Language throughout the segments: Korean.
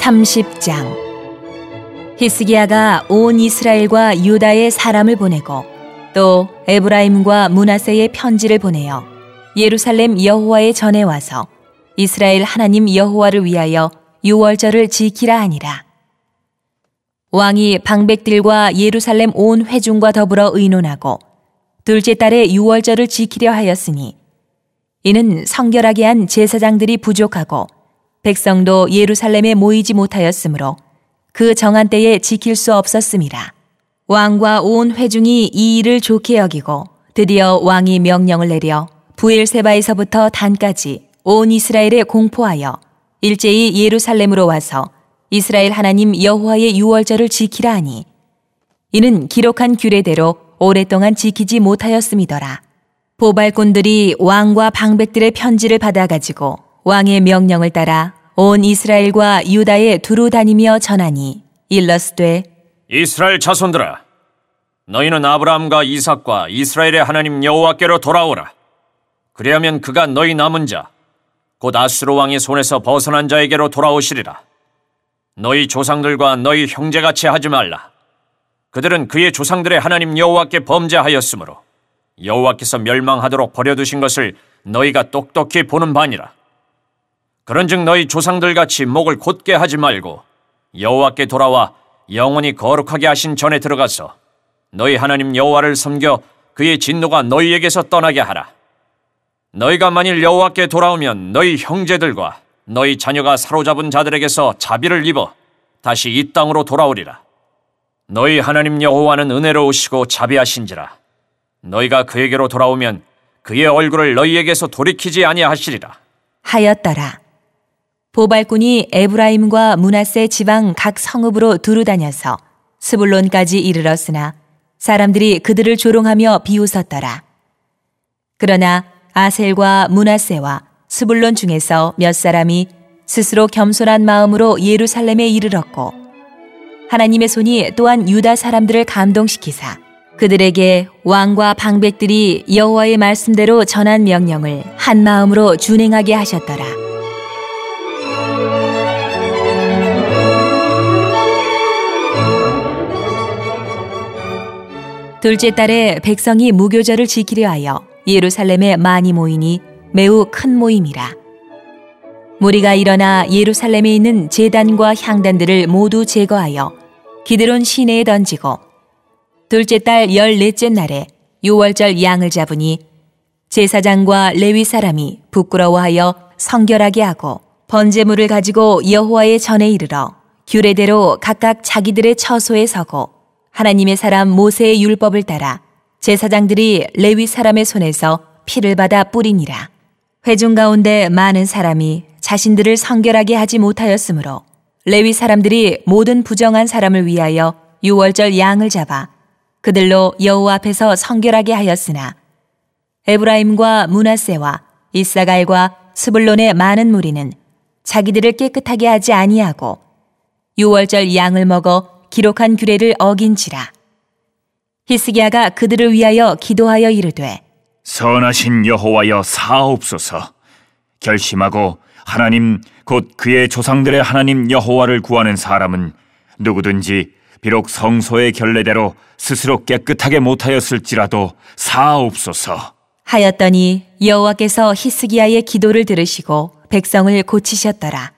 30장. 히스기야가 온 이스라엘과 유다의 사람을 보내고 또 에브라임과 므낫세의 편지를 보내어 예루살렘 여호와의 전에 와서 이스라엘 하나님 여호와를 위하여 유월절을 지키라 하니라. 왕이 방백들과 예루살렘 온 회중과 더불어 의논하고 둘째 달에 유월절을 지키려 하였으니 이는 성결하게 한 제사장들이 부족하고 백성도 예루살렘에 모이지 못하였으므로 그 정한 때에 지킬 수 없었음이라. 왕과 온 회중이 이 일을 좋게 여기고 드디어 왕이 명령을 내려 부엘세바에서부터 단까지 온 이스라엘에 공포하여 일제히 예루살렘으로 와서 이스라엘 하나님 여호와의 유월절을 지키라 하니 이는 기록한 규례대로 오랫동안 지키지 못하였음이더라. 보발꾼들이 왕과 방백들의 편지를 받아가지고 왕의 명령을 따라 온 이스라엘과 유다에 두루 다니며 전하니 일러스되 이스라엘 자손들아, 너희는 아브라함과 이삭과 이스라엘의 하나님 여호와께로 돌아오라. 그리하면 그가 너희 남은 자 곧 아수르 왕의 손에서 벗어난 자에게로 돌아오시리라. 너희 조상들과 너희 형제같이 하지 말라. 그들은 그의 조상들의 하나님 여호와께 범죄하였으므로 여호와께서 멸망하도록 버려두신 것을 너희가 똑똑히 보는 바니라. 그런즉 너희 조상들같이 목을 곧게 하지 말고 여호와께 돌아와 영원히 거룩하게 하신 전에 들어가서 너희 하나님 여호와를 섬겨 그의 진노가 너희에게서 떠나게 하라. 너희가 만일 여호와께 돌아오면 너희 형제들과 너희 자녀가 사로잡은 자들에게서 자비를 입어 다시 이 땅으로 돌아오리라. 너희 하나님 여호와는 은혜로우시고 자비하신지라. 너희가 그에게로 돌아오면 그의 얼굴을 너희에게서 돌이키지 아니하시리라 하였더라. 보발꾼이 에브라임과 므낫세 지방 각 성읍으로 두루 다녀서 스불론까지 이르렀으나 사람들이 그들을 조롱하며 비웃었더라. 그러나 아셀과 므낫세와 스불론 중에서 몇 사람이 스스로 겸손한 마음으로 예루살렘에 이르렀고 하나님의 손이 또한 유다 사람들을 감동시키사 그들에게 왕과 방백들이 여호와의 말씀대로 전한 명령을 한 마음으로 준행하게 하셨더라. 둘째 달에 백성이 무교절을 지키려 하여 예루살렘에 많이 모이니 매우 큰 모임이라. 무리가 일어나 예루살렘에 있는 제단과 향단들을 모두 제거하여 기드론 시내에 던지고 둘째 달 14째 날에 유월절 양을 잡으니 제사장과 레위 사람이 부끄러워하여 성결하게 하고 번제물을 가지고 여호와의 전에 이르러 규례대로 각각 자기들의 처소에 서고 하나님의 사람 모세의 율법을 따라 제사장들이 레위 사람의 손에서 피를 받아 뿌리니라. 회중 가운데 많은 사람이 자신들을 성결하게 하지 못하였으므로 레위 사람들이 모든 부정한 사람을 위하여 유월절 양을 잡아 그들로 여호와 앞에서 성결하게 하였으나 에브라임과 므낫세와 이사갈과 스불론의 많은 무리는 자기들을 깨끗하게 하지 아니하고 유월절 양을 먹어 기록한 규례를 어긴지라. 히스기야가 그들을 위하여 기도하여 이르되 선하신 여호와여 사옵소서. 결심하고 하나님 곧 그의 조상들의 하나님 여호와를 구하는 사람은 누구든지 비록 성소의 결례대로 스스로 깨끗하게 못하였을지라도 사옵소서 하였더니 여호와께서 히스기야의 기도를 들으시고 백성을 고치셨더라.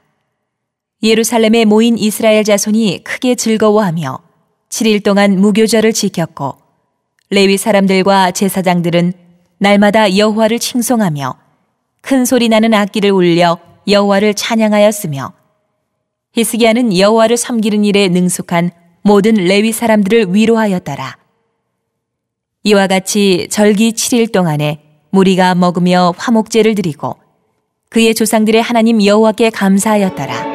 예루살렘에 모인 이스라엘 자손이 크게 즐거워하며 7일 동안 무교절을 지켰고 레위 사람들과 제사장들은 날마다 여호와를 칭송하며 큰 소리 나는 악기를 울려 여호와를 찬양하였으며 히스기야는 여호와를 섬기는 일에 능숙한 모든 레위 사람들을 위로하였더라. 이와 같이 절기 7일 동안에 무리가 먹으며 화목제를 드리고 그의 조상들의 하나님 여호와께 감사하였더라.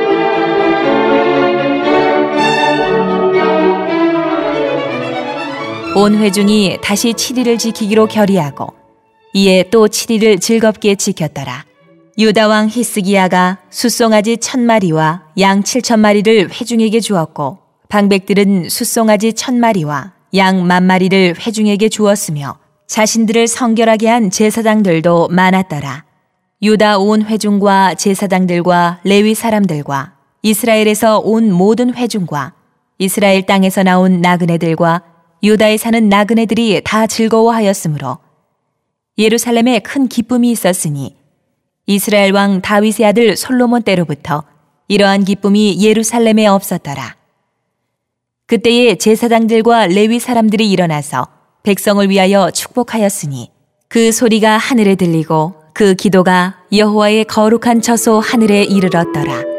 온 회중이 다시 7일을 지키기로 결의하고 이에 또 7일을 즐겁게 지켰더라. 유다 왕 히스기야가 숫송아지 1000마리와 양 7000마리를 회중에게 주었고 방백들은 숫송아지 1000마리와 양 10,000마리를 회중에게 주었으며 자신들을 성결하게 한 제사장들도 많았더라. 유다 온 회중과 제사장들과 레위 사람들과 이스라엘에서 온 모든 회중과 이스라엘 땅에서 나온 나그네들과 유다에 사는 나그네들이 다 즐거워하였으므로 예루살렘에 큰 기쁨이 있었으니 이스라엘 왕 다윗의 아들 솔로몬 때로부터 이러한 기쁨이 예루살렘에 없었더라. 그때에 제사장들과 레위 사람들이 일어나서 백성을 위하여 축복하였으니 그 소리가 하늘에 들리고 그 기도가 여호와의 거룩한 처소 하늘에 이르렀더라.